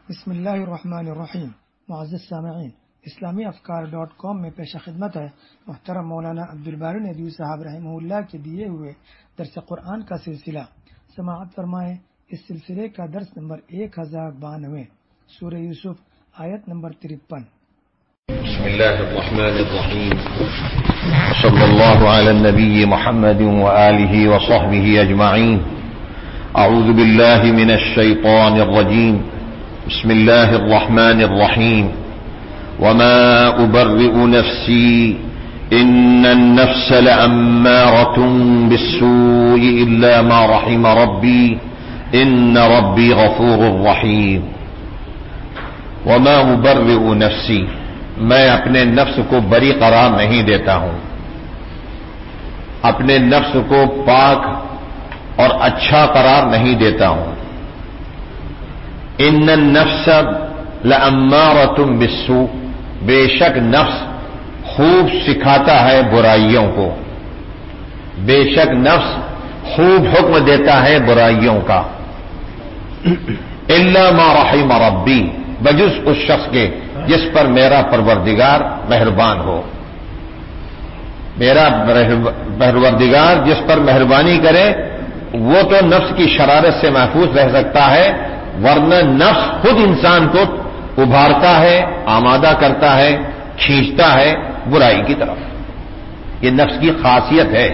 بسم اللہ الرحمن الرحیم۔ معزز سامعین، اسلامی افکار.com میں پیش خدمت ہے محترم مولانا عبدالباری ندوی صاحب رحمہ اللہ کے دیے ہوئے درس قرآن کا سلسلہ۔ سماعت فرمائیں۔ اس سلسلے کا درس نمبر 1092، سورہ یوسف، آیت نمبر 53۔ بسم اللہ الرحمن الرحیم، صلی اللہ علی النبی محمد وآلہ وصحبہ اجمعین۔ اعوذ باللہ من الشیطان الرجیم، بسم اللہ الرحمن الرحیم۔ وما أبرئ نفسي إن النفس لأمارة بالسوء إلا ما رحم ربي إن ربي غفور رحيم۔ وما أبرئ نفسي، میں اپنے نفس کو بری قرار نہیں دیتا ہوں، اپنے نفس کو پاک اور اچھا قرار نہیں دیتا ہوں۔ ان النفس لأمارة بالسوء، بے شک نفس خوب سکھاتا ہے برائیوں کو، بے شک نفس خوب حکم دیتا ہے برائیوں کا۔ الا ما رحم ربی، بجز اس شخص کے جس پر میرا پروردگار مہربان ہو، میرا پروردگار جس پر مہربانی کرے وہ تو نفس کی شرارت سے محفوظ رہ سکتا ہے، ورنہ نفس خود انسان کو ابھارتا ہے، آمادہ کرتا ہے، کھینچتا ہے برائی کی طرف۔ یہ نفس کی خاصیت ہے۔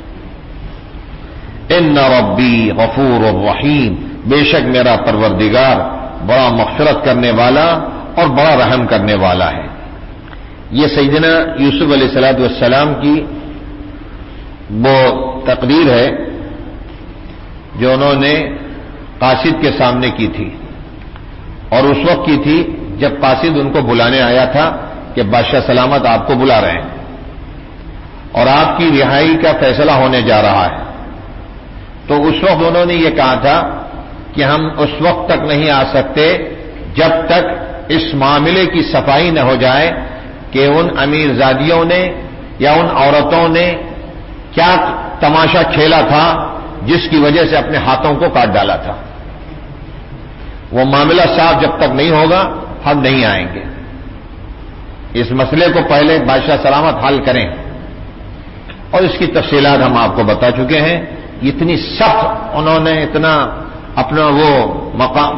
ان ربی غفور الرحیم، بے شک میرا پروردگار بڑا مغفرت کرنے والا اور بڑا رحم کرنے والا ہے۔ یہ سیدنا یوسف علیہ السلام کی وہ تقریر ہے جو انہوں نے قاصد کے سامنے کی تھی، اور اس وقت کی تھی جب قاصد ان کو بلانے آیا تھا کہ بادشاہ سلامت آپ کو بلا رہے ہیں اور آپ کی رہائی کا فیصلہ ہونے جا رہا ہے۔ تو اس وقت انہوں نے یہ کہا تھا کہ ہم اس وقت تک نہیں آ سکتے جب تک اس معاملے کی صفائی نہ ہو جائے کہ ان امیر زادیوں نے یا ان عورتوں نے کیا تماشا کھیلا تھا جس کی وجہ سے اپنے ہاتھوں کو کاٹ ڈالا تھا۔ وہ معاملہ صاف جب تک نہیں ہوگا ہم نہیں آئیں گے۔ اس مسئلے کو پہلے بادشاہ سلامت حل کریں، اور اس کی تفصیلات ہم آپ کو بتا چکے ہیں۔ اتنی سخت انہوں نے اتنا اپنا وہ مقام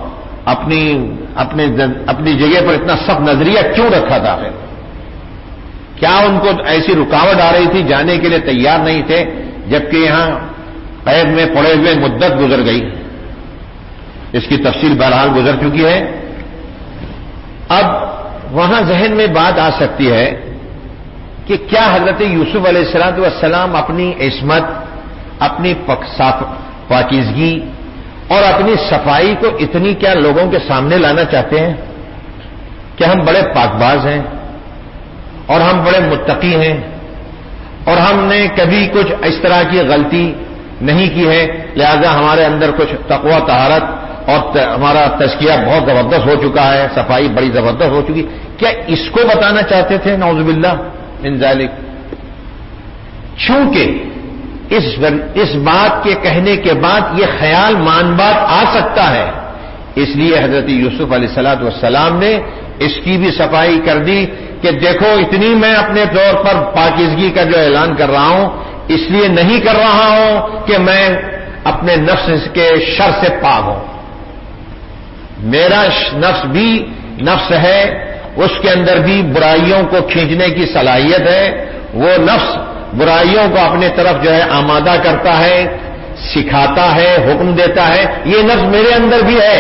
اپنی جگہ پر اتنا سخت نظریہ کیوں رکھا تھا؟ کیا ان کو ایسی رکاوٹ آ رہی تھی؟ جانے کے لیے تیار نہیں تھے، جبکہ یہاں قید میں پڑے ہوئے مدت گزر گئی۔ اس کی تفصیل بہرحال گزر چکی ہے۔ اب وہاں ذہن میں بات آ سکتی ہے کہ کیا حضرت یوسف علیہ السلام اپنی عصمت، اپنی پاکیزگی اور اپنی صفائی کو اتنی کیا لوگوں کے سامنے لانا چاہتے ہیں کہ ہم بڑے پاک باز ہیں اور ہم بڑے متقی ہیں اور ہم نے کبھی کچھ اس طرح کی غلطی نہیں کی ہے، لہذا ہمارے اندر کچھ تقوی، طہارت اور ہمارا تزکیہ بہت زبردست ہو چکا ہے، صفائی بڑی زبردست ہو چکی؟ کیا اس کو بتانا چاہتے تھے؟ نعوذ باللہ من ذالک۔ چونکہ اس بات کے کہنے کے بعد یہ خیال مان بات آ سکتا ہے، اس لیے حضرت یوسف علیہ السلام نے اس کی بھی صفائی کر دی کہ دیکھو اتنی میں اپنے طور پر پاکیزگی کا جو اعلان کر رہا ہوں اس لیے نہیں کر رہا ہوں کہ میں اپنے نفس کے شر سے پاک ہوں۔ میرا نفس بھی نفس ہے، اس کے اندر بھی برائیوں کو کھینچنے کی صلاحیت ہے۔ وہ نفس برائیوں کو اپنے طرف جو ہے آمادہ کرتا ہے، سکھاتا ہے، حکم دیتا ہے۔ یہ نفس میرے اندر بھی ہے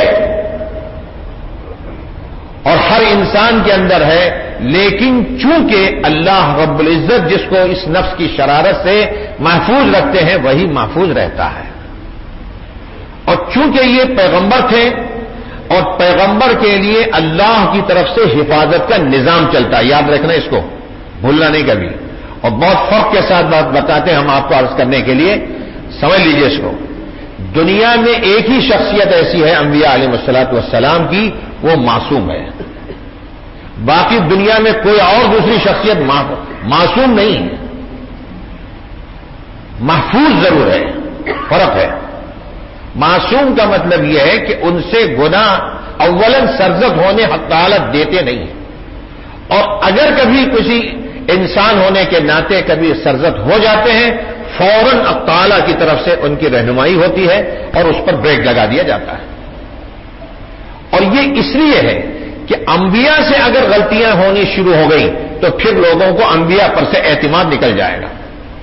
اور ہر انسان کے اندر ہے، لیکن چونکہ اللہ رب العزت جس کو اس نفس کی شرارت سے محفوظ رکھتے ہیں وہی محفوظ رہتا ہے۔ اور چونکہ یہ پیغمبر تھے اور پیغمبر کے لیے اللہ کی طرف سے حفاظت کا نظام چلتا ہے، یاد رکھنا، اس کو بھولنا نہیں کبھی، اور بہت فرق کے ساتھ بات بتاتے ہیں ہم آپ کو عرض کرنے کے لیے، سمجھ لیجئے اس کو۔ دنیا میں ایک ہی شخصیت ایسی ہے انبیاء علیہ السلام کی، وہ معصوم ہے۔ باقی دنیا میں کوئی اور دوسری شخصیت معصوم نہیں ہے، محفوظ ضرور ہے، فرق ہے۔ معصوم کا مطلب یہ ہے کہ ان سے گناہ اولن سرزد ہونے حق تعالی دیتے نہیں ہیں، اور اگر کبھی کسی انسان ہونے کے ناطے کبھی سرزد ہو جاتے ہیں، فوراً حق تعالی کی طرف سے ان کی رہنمائی ہوتی ہے اور اس پر بریک لگا دیا جاتا ہے۔ اور یہ اس لیے ہے کہ انبیاء سے اگر غلطیاں ہونی شروع ہو گئی تو پھر لوگوں کو انبیاء پر سے اعتماد نکل جائے گا۔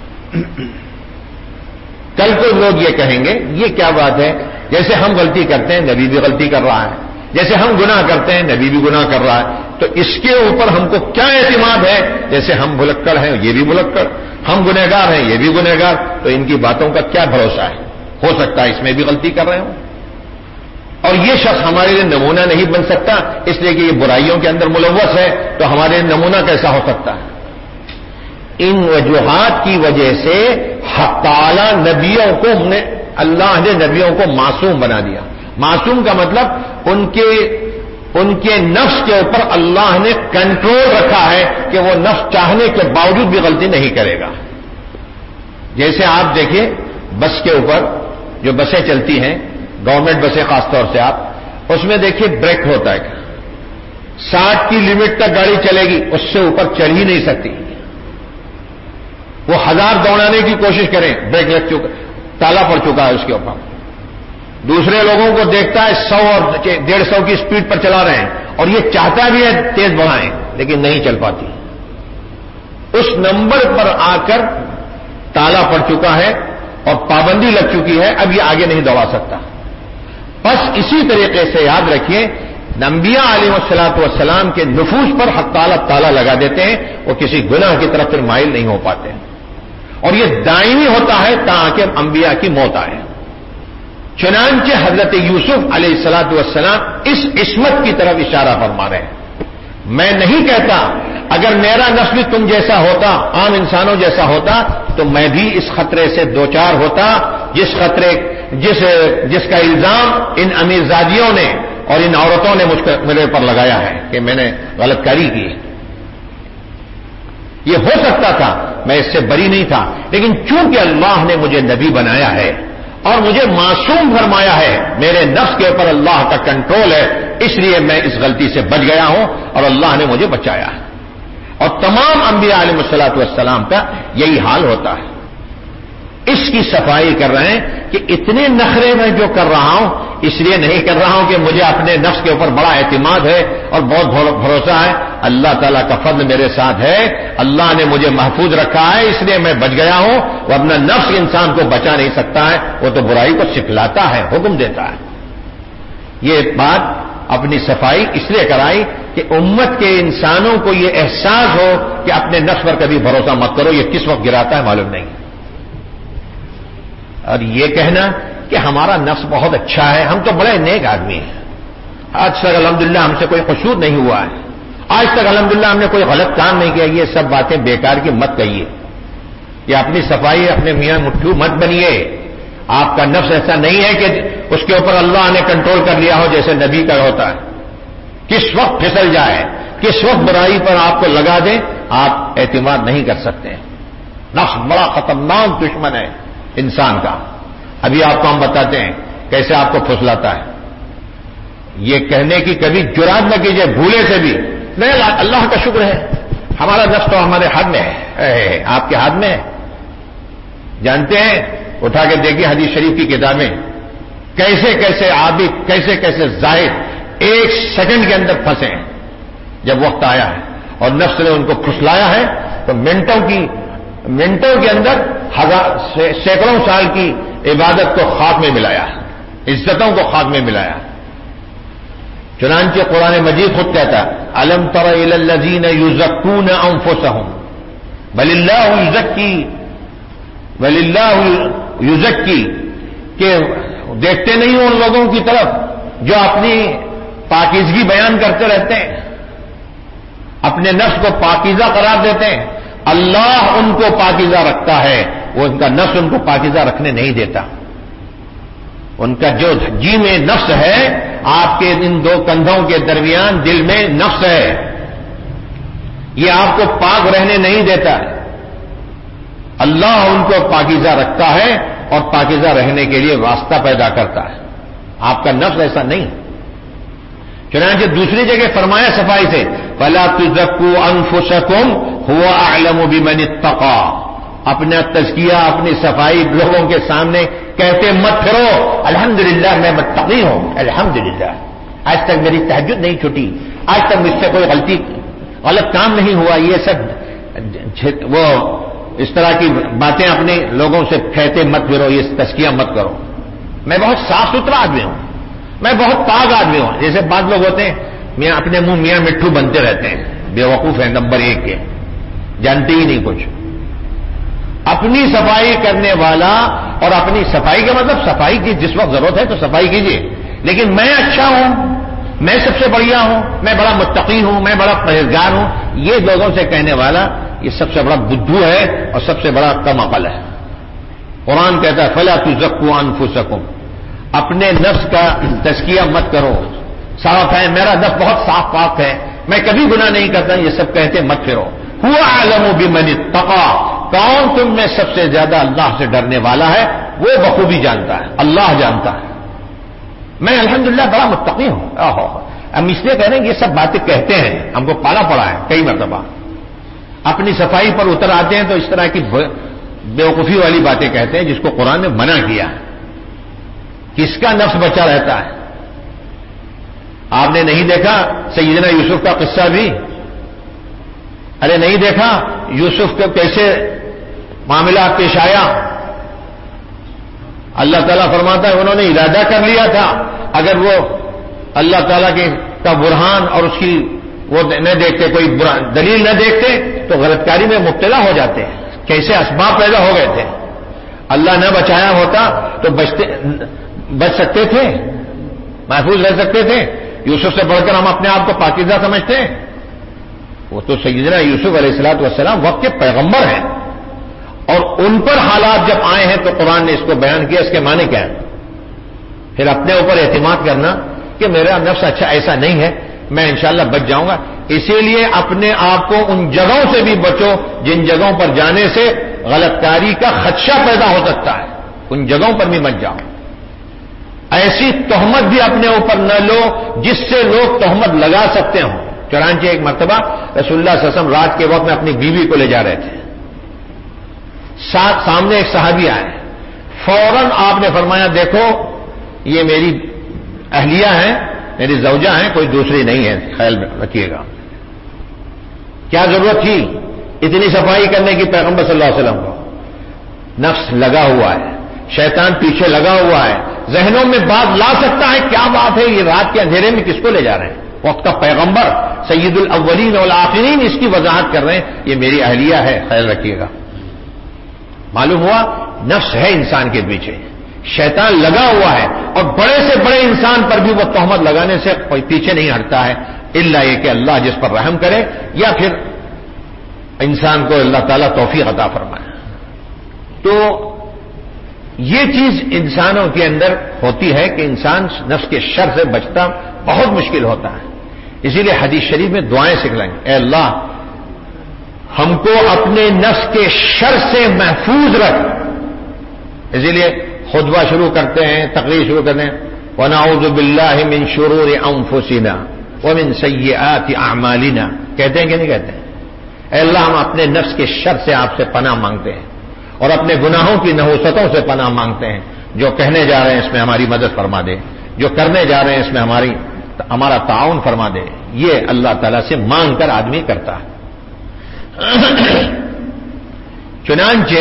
کل کو لوگ یہ کہیں گے یہ کیا بات ہے، جیسے ہم غلطی کرتے ہیں نبی بھی غلطی کر رہا ہے، جیسے ہم گناہ کرتے ہیں نبی بھی گناہ کر رہا ہے، تو اس کے اوپر ہم کو کیا اعتماد ہے، جیسے ہم بھلکڑ ہیں یہ بھی بھلکڑ، ہم گنہگار ہیں یہ بھی گنہگار، تو ان کی باتوں کا کیا بھروسہ ہے، ہو سکتا ہے اس میں بھی غلطی کر رہے ہوں، اور یہ شخص ہمارے لیے نمونہ نہیں بن سکتا اس لیے کہ یہ برائیوں کے اندر ملوث ہے، تو ہمارے لیے نمونہ کیسا ہو سکتا ہے؟ ان وجوہات کی وجہ سے حق تعالی نبیوں کو اللہ نے نبیوں کو معصوم بنا دیا۔ معصوم کا مطلب ان کے نفس کے اوپر اللہ نے کنٹرول رکھا ہے کہ وہ نفس چاہنے کے باوجود بھی غلطی نہیں کرے گا۔ جیسے آپ دیکھیں بس کے اوپر جو بسیں چلتی ہیں، گورنمنٹ بسیں خاص طور سے، آپ اس میں دیکھیے بریک ہوتا ہے، 60 کی لمٹ تک گاڑی چلے گی، اس سے اوپر چڑھ ہی نہیں سکتی۔ وہ 1000 دوڑانے کی کوشش کریں بریک لگ چکا، تالا پڑ چکا ہے اس کے اوپر۔ دوسرے لوگوں کو دیکھتا ہے 100 اور 150 کی سپیڈ پر چلا رہے ہیں اور یہ چاہتا بھی ہے تیز بڑھائیں لیکن نہیں چل پاتی، اس نمبر پر آ کر تالا پڑ چکا ہے اور پابندی لگ چکی ہے، اب یہ آگے نہیں دوڑا سکتا۔ بس اسی طریقے سے یاد رکھیے انبیاء علیہ الصلوۃ والسلام کے نفوس پر حق تعالی تالا لگا دیتے ہیں، وہ کسی گناہ کی طرف پھر مائل نہیں ہو پاتے، اور یہ دائمی ہوتا ہے تاکہ انبیاء کی موت آئے۔ چنانچہ حضرت یوسف علیہ الصلوۃ والسلام اس عصمت کی طرف اشارہ فرما رہے ہیں۔ میں نہیں کہتا اگر میرا نفس بھی تم جیسا ہوتا، عام انسانوں جیسا ہوتا، تو میں بھی اس خطرے سے دوچار ہوتا جس کا الزام ان امیرزادیوں نے اور ان عورتوں نے میرے اوپر لگایا ہے کہ میں نے غلط کاری کی۔ یہ ہو سکتا تھا، میں اس سے بری نہیں تھا، لیکن چونکہ اللہ نے مجھے نبی بنایا ہے اور مجھے معصوم فرمایا ہے، میرے نفس کے اوپر اللہ کا کنٹرول ہے، اس لیے میں اس غلطی سے بچ گیا ہوں اور اللہ نے مجھے بچایا ہے۔ اور تمام انبیاء علیہ الصلوۃ والسلام کا یہی حال ہوتا ہے۔ اس کی صفائی کر رہے ہیں کہ اتنے نخرے میں جو کر رہا ہوں اس لیے نہیں کر رہا ہوں کہ مجھے اپنے نفس کے اوپر بڑا اعتماد ہے اور بہت بھروسہ ہے، اللہ تعالیٰ کا فضل میرے ساتھ ہے، اللہ نے مجھے محفوظ رکھا ہے اس لیے میں بچ گیا ہوں، ورنہ نفس انسان کو بچا نہیں سکتا ہے، وہ تو برائی کو سکھلاتا ہے، حکم دیتا ہے۔ یہ بات اپنی صفائی اس لیے کرائی کہ امت کے انسانوں کو یہ احساس ہو کہ اپنے نفس پر کبھی بھروسہ مت کرو، یہ کس وقت گراتا ہے معلوم نہیں۔ اور یہ کہنا کہ ہمارا نفس بہت اچھا ہے، ہم تو بڑے نیک آدمی ہیں، آج تک الحمدللہ ہم سے کوئی قصور نہیں ہوا ہے، آج تک الحمدللہ ہم نے کوئی غلط کام نہیں کیا، یہ سب باتیں بیکار کی مت کہیے۔ یہ اپنی صفائی اپنے میاں مٹھو مت بنیے۔ آپ کا نفس ایسا نہیں ہے کہ اس کے اوپر اللہ نے کنٹرول کر لیا ہو جیسے نبی کا ہوتا ہے، کس وقت پھسل جائے، کس وقت برائی پر آپ کو لگا دیں، آپ اعتماد نہیں کر سکتے۔ نفس بڑا خطرناک دشمن ہے انسان کا۔ ابھی آپ کو ہم بتاتے ہیں کیسے آپ کو پھسلاتا ہے۔ یہ کہنے کی کبھی جرات نہ کیجیے بھولے سے بھی، نہیں اللہ کا شکر ہے ہمارا نفس تو ہمارے ہاتھ میں ہے، آپ کے ہاتھ میں ہے۔ جانتے ہیں، اٹھا کے دیکھیے حدیث شریف کی کتابیں، کیسے کیسے عابد، کیسے کیسے زاہد ایک سیکنڈ کے اندر پھنسے ہیں جب وقت آیا ہے اور نفس نے ان کو پھسلایا ہے تو منٹوں کے اندر سینکڑوں سال کی عبادت کو خاک میں ملایا، عزتوں کو خاک میں ملایا۔ چنانچہ قرآن مجید خود کہتا ہے الم تر الی الذین یزکون انفسهم بل اللہ یزکی، کہ دیکھتے نہیں ان لوگوں کی طرف جو اپنی پاکیزگی بیان کرتے رہتے ہیں، اپنے نفس کو پاکیزہ قرار دیتے ہیں، اللہ ان کو پاکیزہ رکھتا ہے، وہ ان کا نفس ان کو پاکیزہ رکھنے نہیں دیتا۔ ان کا جو جی میں نفس ہے، آپ کے ان دو کندھوں کے درمیان دل میں نفس ہے، یہ آپ کو پاک رہنے نہیں دیتا ہے۔ اللہ ان کو پاکیزہ رکھتا ہے اور پاکیزہ رہنے کے لیے راستہ پیدا کرتا ہے، آپ کا نفس ایسا نہیں۔ چنانچہ دوسری جگہ فرمایا صفائی سے فَلَا تُزَكُّوا أَنفُسَكُمْ هُوَ أَعْلَمُ بِمَنِ اتَّقَىٰ. اپنا تزکیہ اپنی صفائی لوگوں کے سامنے کہتے مت پھرو الحمدللہ میں متقی ہوں، الحمدللہ آج تک میری تہجد نہیں چھٹی، آج تک مجھ سے کوئی غلط کام نہیں ہوا. یہ سب وہ اس طرح کی باتیں اپنے لوگوں سے کہتے مت پھرو، یہ تزکیہ مت کرو. میں بہت صاف ستھرا آدمی ہوں، میں بہت پاک آدمی ہوں. جیسے بعض لوگ ہوتے ہیں میاں اپنے منہ میاں مٹھو بنتے رہتے ہیں، بے وقوف ہیں نمبر 1 کے، جانتے ہی نہیں کچھ. اپنی صفائی کرنے والا، اور اپنی صفائی کا مطلب صفائی کی جس وقت ضرورت ہے تو صفائی کیجیے، لیکن میں اچھا ہوں، میں سب سے بڑھیا ہوں، میں بڑا متقی ہوں، میں بڑا پرہیزگار ہوں، یہ لوگوں سے کہنے والا یہ سب سے بڑا بدھو ہے اور سب سے بڑا کم عقل ہے. قرآن کہتا ہے فَلَا تُزَكُّوا أَنفُسَكُمْ، اپنے نفس کا تزکیہ مت کرو. صاف ہے میرا نفس، بہت صاف پاک ہے، میں کبھی گناہ نہیں کرتا، یہ سب کہتے مت پھرو. هُوَ أَعْلَمُ بِمَنِ اتَّقَىٰ، کون تم میں سب سے زیادہ اللہ سے ڈرنے والا ہے وہ بخوبی جانتا ہے، اللہ جانتا ہے. میں الحمدللہ بڑا متقی ہوں. ہم اس لیے کہہ رہے ہیں یہ سب باتیں کہتے ہیں، ہم کو پالا پڑا ہے کئی مرتبہ. اپنی صفائی پر اتر آتے ہیں تو اس طرح کی بیوقوفی والی باتیں کہتے ہیں جس کو قرآن نے منع کیا ہے. کس کا نفس بچا رہتا ہے؟ آپ نے نہیں دیکھا سیدنا یوسف کا قصہ بھی؟ ارے نہیں دیکھا یوسف کو کیسے معاملہ پیش آیا؟ اللہ تعالیٰ فرماتا ہے انہوں نے ارادہ کر لیا تھا، اگر وہ اللہ تعالیٰ کا برہان اور اس کی وہ نہ دیکھتے، کوئی دلیل نہ دیکھتے تو غلط کاری میں مبتلا ہو جاتے ہیں. کیسے اسباب پیدا ہو گئے تھے. اللہ نہ بچایا ہوتا تو بچ سکتے تھے، محفوظ رہ سکتے تھے. یوسف سے بڑھ کر ہم اپنے آپ کو پاکیزہ سمجھتے ہیں. وہ تو سیدنا یوسف علیہ الصلوۃ والسلام وقت کے پیغمبر ہیں، اور ان پر حالات جب آئے ہیں تو قرآن نے اس کو بیان کیا. اس کے معنی کیا ہے؟ پھر اپنے اوپر اعتماد کرنا کہ میرا نفس اچھا ایسا نہیں ہے، میں انشاءاللہ بچ جاؤں گا. اسی لیے اپنے آپ کو ان جگہوں سے بھی بچو جن جگہوں پر جانے سے غلط کاری کا خدشہ پیدا ہو سکتا ہے، ان جگہوں پر بھی مت جاؤ. ایسی تہمت بھی اپنے اوپر نہ لو جس سے لوگ تہمت لگا سکتے ہوں. چنانچہ ایک مرتبہ رسول اللہ صلی اللہ علیہ وسلم رات کے وقت میں اپنی بیوی کو لے جا رہے تھے. سامنے ایک صحابی آئے، فوراً آپ نے فرمایا دیکھو یہ میری اہلیہ ہیں، میری زوجہ ہیں، کوئی دوسری نہیں ہے، خیال رکھیے گا. کیا ضرورت تھی اتنی صفائی کرنے کی پیغمبر صلی اللہ علیہ وسلم کو؟ نفس لگا ہوا ہے، شیطان پیچھے لگا ہوا ہے، ذہنوں میں بات لا سکتا ہے کیا بات ہے، یہ رات کے اندھیرے میں کس کو لے جا رہے ہیں؟ وقت کا پیغمبر سید الاولین والآخرین اس کی وضاحت کر رہے ہیں، یہ میری اہلیہ ہے، خیال رکھیے گا. معلوم ہوا نفس ہے انسان کے پیچھے، شیطان لگا ہوا ہے، اور بڑے سے بڑے انسان پر بھی وہ تہمت لگانے سے کوئی پیچھے نہیں ہٹتا ہے، الا یہ کہ اللہ جس پر رحم کرے یا پھر انسان کو اللہ تعالیٰ توفیق عطا فرمائے. تو یہ چیز انسانوں کے اندر ہوتی ہے کہ انسان نفس کے شر سے بچتا بہت مشکل ہوتا ہے. اسی لیے حدیث شریف میں دعائیں سکھلائیں، اے اللہ ہم کو اپنے نفس کے شر سے محفوظ رکھ. اسی لیے خطبہ شروع کرتے ہیں، تقریر شروع کرتے ہیں وَنَعُوذُ بِاللَّهِ مِن شُرُورِ أَنفُسِنَا وَمِن سَيِّئَاتِ أَعْمَالِنَا. کہتے ہیں کہ نہیں کہتے ہیں؟ اے اللہ ہم اپنے نفس کے شر سے آپ سے پناہ مانگتے ہیں اور اپنے گناہوں کی نحوستوں سے پناہ مانگتے ہیں. جو کہنے جا رہے ہیں اس میں ہماری مدد فرما دے، جو کرنے جا رہے ہیں اس میں ہمارا تعاون فرما دے. یہ اللہ تعالیٰ سے مانگ کر آدمی کرتا ہے. چنانچہ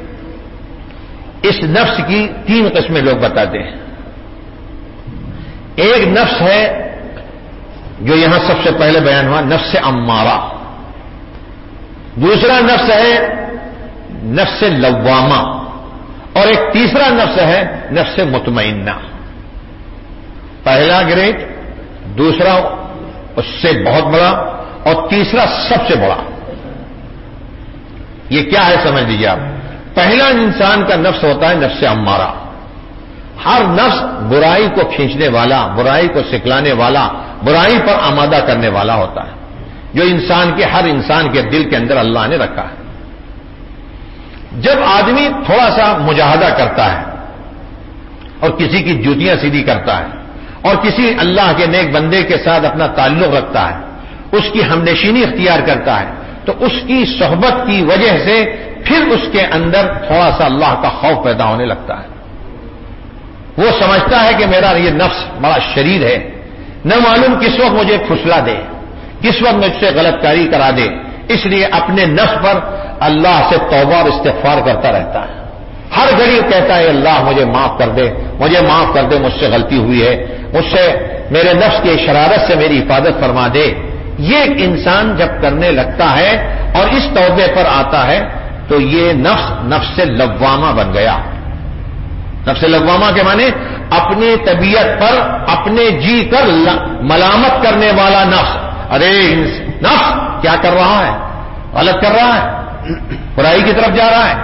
اس نفس کی 3 قسمیں لوگ بتاتے ہیں. ایک نفس ہے جو یہاں سب سے پہلے بیان ہوا، نفس امارہ. دوسرا نفس ہے نفس لوامہ، اور ایک تیسرا نفس ہے نفس مطمئنہ. پہلا گریڈ، دوسرا اس سے بہت بڑا، اور تیسرا سب سے بڑا. یہ کیا ہے سمجھ لیجیے آپ. پہلا انسان کا نفس ہوتا ہے نفس امارہ. ہر نفس برائی کو کھینچنے والا، برائی کو سکھلانے والا، برائی پر آمادہ کرنے والا ہوتا ہے، جو ہر انسان کے دل کے اندر اللہ نے رکھا ہے. جب آدمی تھوڑا سا مجاہدہ کرتا ہے اور کسی کی جوتیاں سیدھی کرتا ہے اور کسی اللہ کے نیک بندے کے ساتھ اپنا تعلق رکھتا ہے، اس کی ہمنشینی اختیار کرتا ہے، تو اس کی صحبت کی وجہ سے پھر اس کے اندر تھوڑا سا اللہ کا خوف پیدا ہونے لگتا ہے. وہ سمجھتا ہے کہ میرا یہ نفس بڑا شریر ہے، نہ معلوم کس وقت مجھے پھسلا دے، کس وقت مجھ سے غلط کاری کرا دے، اس لیے اپنے نفس پر اللہ سے توبہ اور استغفار کرتا رہتا ہے. ہر گھڑی کہتا ہے اللہ مجھے معاف کر دے، مجھے معاف کر دے، مجھ سے غلطی ہوئی ہے، مجھ سے میرے نفس کی شرارت سے میری حفاظت فرما دے. یہ ایک انسان جب کرنے لگتا ہے اور اس توبے پر آتا ہے تو یہ نفس لوامہ بن گیا. نفس لوامہ کے معنی اپنی طبیعت پر اپنے جی کر ملامت کرنے والا نفس. ارے نفس کیا کر رہا ہے؟ غلط کر رہا ہے، برائی کی طرف جا رہا ہے.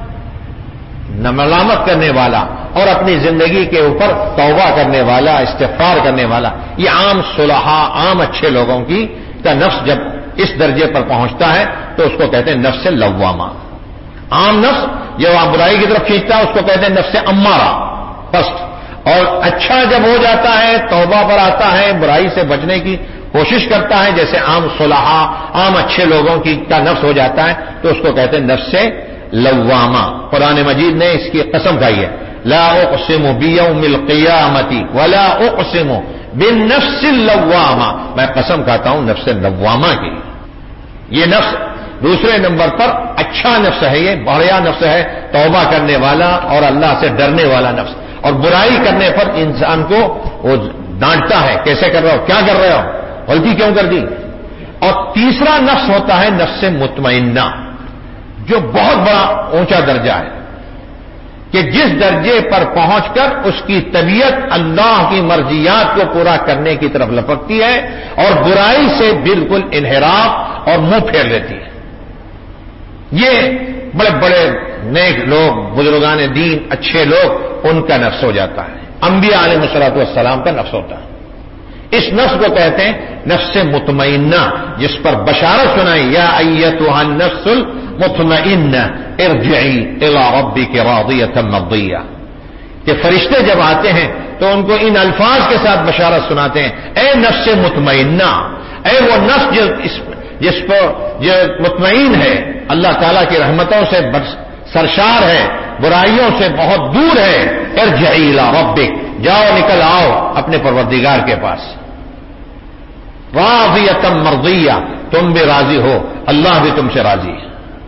نہ ملامت کرنے والا اور اپنی زندگی کے اوپر توبہ کرنے والا، استغفار کرنے والا. یہ عام صلحاء، عام اچھے لوگوں کا نفس جب اس درجے پر پہنچتا ہے تو اس کو کہتے ہیں نفس لوامہ. عام نفس جو آپ برائی کی طرف کھینچتا ہے اس کو کہتے ہیں نفس امارہ پست. اور اچھا جب ہو جاتا ہے، توبہ پر آتا ہے، برائی سے بچنے کی کوشش کرتا ہے، جیسے عام صلحاء، عام اچھے لوگوں کا نفس ہو جاتا ہے، تو اس کو کہتے ہیں نفس لوامہ. قرآن مجید نے اس کی قسم کھائی ہے، لا اقسم بیوم القیامت ولا اقسم بالنفس اللوامہ. میں قسم کھاتا ہوں نفس لوامہ کی. یہ نفس دوسرے نمبر پر اچھا نفس ہے، یہ بڑھیا نفس ہے، توبہ کرنے والا اور اللہ سے ڈرنے والا نفس. اور برائی کرنے پر انسان کو وہ ڈانٹتا ہے، کیسے کر رہے ہو، کیا کر رہے ہو، غلطی کیوں کر دی. اور تیسرا نفس ہوتا ہے نفس مطمئنہ، جو بہت بڑا اونچا درجہ ہے، کہ جس درجے پر پہنچ کر اس کی طبیعت اللہ کی مرضیات کو پورا کرنے کی طرف لپکتی ہے اور برائی سے بالکل انحراف اور منہ پھیر لیتی ہے. یہ بڑے بڑے نیک لوگ، بزرگان دین، اچھے لوگ، ان کا نفس ہو جاتا ہے. انبیاء علیہ الصلوۃ والسلام کا نفس ہوتا ہے. اس نفس کو کہتے ہیں نفس مطمئنہ، جس پر بشارت سنائی، یا ایتھا النفس المطمئنہ ارجعی الی ربک راضیۃ مرضیہ. کہ فرشتے جب آتے ہیں تو ان کو ان الفاظ کے ساتھ بشارت سناتے ہیں، اے نفس مطمئنہ، اے وہ نفس جس پر جو مطمئن ہے، اللہ تعالیٰ کی رحمتوں سے سرشار ہے، برائیوں سے بہت دور ہے، ارجعی الی ربک، جاؤ نکل آؤ اپنے پروردگار کے پاس. راضیۃ مرضیہ، تم بھی راضی ہو، اللہ بھی تم سے راضی ہے.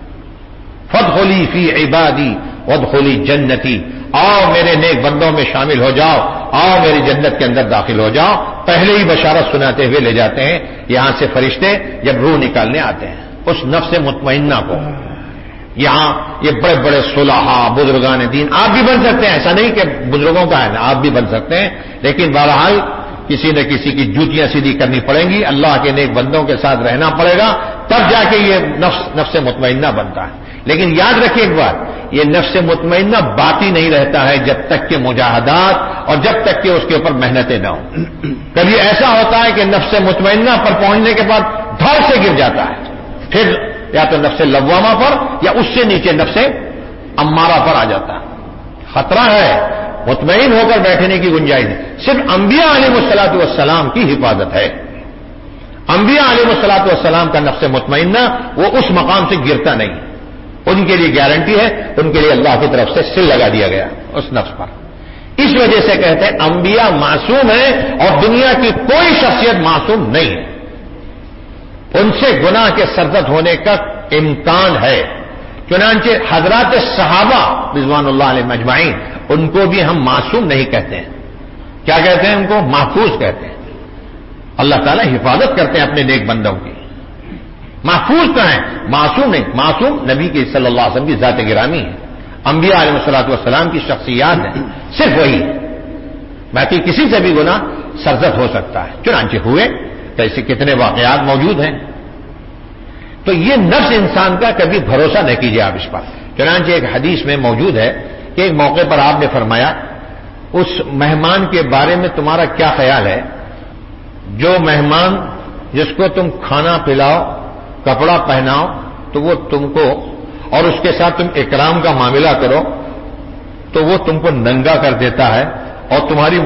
فادخلی فی عبادی وادخلی جنتی، آؤ میرے نیک بندوں میں شامل ہو جاؤ، آؤ میری جنت کے اندر داخل ہو جاؤ. پہلے ہی بشارت سناتے ہوئے لے جاتے ہیں یہاں سے فرشتے جب روح نکالنے آتے ہیں اس نفس مطمئنہ کو. یہاں یہ بڑے بڑے صلحاء، بزرگان دین، آپ بھی بن سکتے ہیں، ایسا نہیں کہ بزرگوں کا ہے نا، آپ بھی بن سکتے ہیں، لیکن بہرحال کسی نہ کسی کی جوتیاں سیدھی کرنی پڑیں گی، اللہ کے نیک بندوں کے ساتھ رہنا پڑے گا، تب جا کے یہ نفس مطمئنہ بنتا ہے. لیکن یاد رکھیے ایک بات، یہ نفس مطمئنہ باقی نہیں رہتا ہے جب تک کہ مجاہدات اور جب تک کہ اس کے اوپر محنتیں نہ ہوں. کبھی ایسا ہوتا ہے کہ نفس مطمئنہ پر پہنچنے کے بعد دھڑ سے گر جاتا ہے، پھر یا تو نفس لوامہ پر یا اس سے نیچے نفس امارہ پر آ جاتا ہے. خطرہ ہے، مطمئن ہو کر بیٹھنے کی گنجائش ہے. صرف انبیاء علیہ الصلوۃ والسلام کی حفاظت ہے. انبیاء علیہ الصلوۃ والسلام کا نفس مطمئنہ وہ اس مقام سے گرتا نہیں، ان کے لیے گارنٹی ہے، ان کے لیے اللہ کی طرف سے سل لگا دیا گیا اس نفس پر. اس وجہ سے کہتے ہیں انبیاء معصوم ہیں اور دنیا کی کوئی شخصیت معصوم نہیں ہے. ان سے گناہ کے سرزد ہونے کا امکان ہے. چنانچہ حضرات صحابہ رضوان اللہ علیہم اجمعین، ان کو بھی ہم معصوم نہیں کہتے ہیں. کیا کہتے ہیں؟ ان کو محفوظ کہتے ہیں. اللہ تعالیٰ حفاظت کرتے ہیں اپنے نیک بندوں کی. محفوظ تو ہیں، معصوم نہیں. معصوم نبی کے صلی اللہ علیہ وسلم کی ذات گرامی ہے، انبیاء علیہ الصلوۃ والسلام کی شخصیات ہیں، صرف وہی. باقی کسی سے بھی گناہ سرزد ہو سکتا ہے، چنانچہ ہوئے، ایسے کتنے واقعات موجود ہیں. تو یہ نفس انسان کا کبھی بھروسہ نہ کیجیے آپ اس پر. چنانچہ ایک حدیث میں موجود ہے کہ ایک موقع پر آپ نے فرمایا اس مہمان کے بارے میں تمہارا کیا خیال ہے جو مہمان جس کو تم کھانا پلاؤ، کپڑا پہناؤ تو وہ تم کو، اور اس کے ساتھ تم اکرام کا معاملہ کرو تو وہ تم کو ننگا کر دیتا ہے اور تمہاری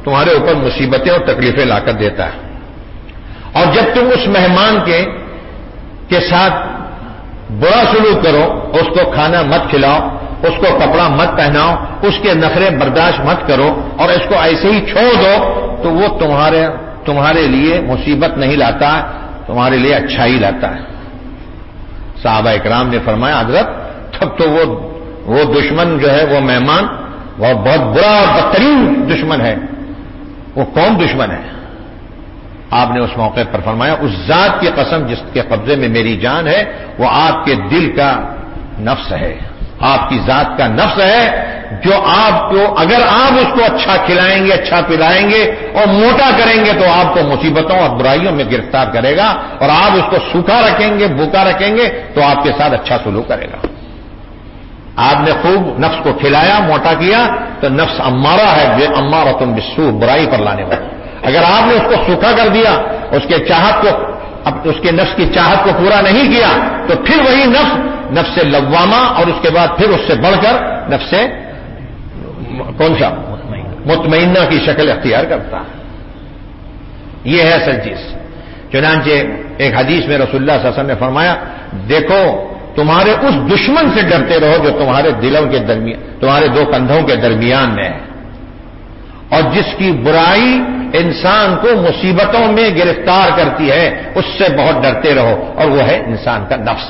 تمہارے اوپر مصیبتیں اور تکلیفیں لا کر دیتا ہے. اور جب تم اس مہمان کے ساتھ برا سلوک کرو، اس کو کھانا مت کھلاؤ، اس کو کپڑا مت پہناؤ، اس کے نخرے برداشت مت کرو اور اس کو ایسے ہی چھوڑ دو، تو وہ تمہارے لیے مصیبت نہیں لاتا، تمہارے لیے اچھائی لاتا ہے. صحابہ اکرام نے فرمایا حضرت تب تو وہ دشمن جو ہے، وہ مہمان، وہ بہت برا اور بدترین دشمن ہے. وہ کون دشمن ہے؟ آپ نے اس موقع پر فرمایا اس ذات کی قسم جس کے قبضے میں میری جان ہے، وہ آپ کے دل کا نفس ہے، آپ کی ذات کا نفس ہے، جو آپ کو اگر آپ اس کو اچھا کھلائیں گے، اچھا پلائیں گے اور موٹا کریں گے تو آپ کو مصیبتوں اور برائیوں میں گرفتار کرے گا، اور آپ اس کو سوکھا رکھیں گے، بھوکا رکھیں گے تو آپ کے ساتھ اچھا سلوک کرے گا. آپ نے خوب نفس کو کھلایا، موٹا کیا تو نفس امارہ ہے، بے امارۃ بالسوء، برائی پر لانے والا. اگر آپ نے اس کو سوکھا کر دیا، اس کے نفس کی چاہت کو پورا نہیں کیا، تو پھر وہی نفس لوامہ، اور اس کے بعد پھر اس سے بڑھ کر نفس کون سا مطمئنہ کی شکل اختیار کرتا ہے. یہ ہے اصل چیز. چنانچہ ایک حدیث میں رسول اللہ صلی اللہ علیہ وسلم نے فرمایا دیکھو تمہارے اس دشمن سے ڈرتے رہو جو تمہارے دلوں کے درمیان، تمہارے دو کندھوں کے درمیان میں ہے، اور جس کی برائی انسان کو مصیبتوں میں گرفتار کرتی ہے اس سے بہت ڈرتے رہو، اور وہ ہے انسان کا نفس.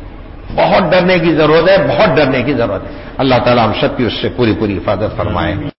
بہت ڈرنے کی ضرورت ہے، بہت ڈرنے کی ضرورت ہے. اللہ تعالیٰ ہم سب کی اس سے پوری حفاظت فرمائے.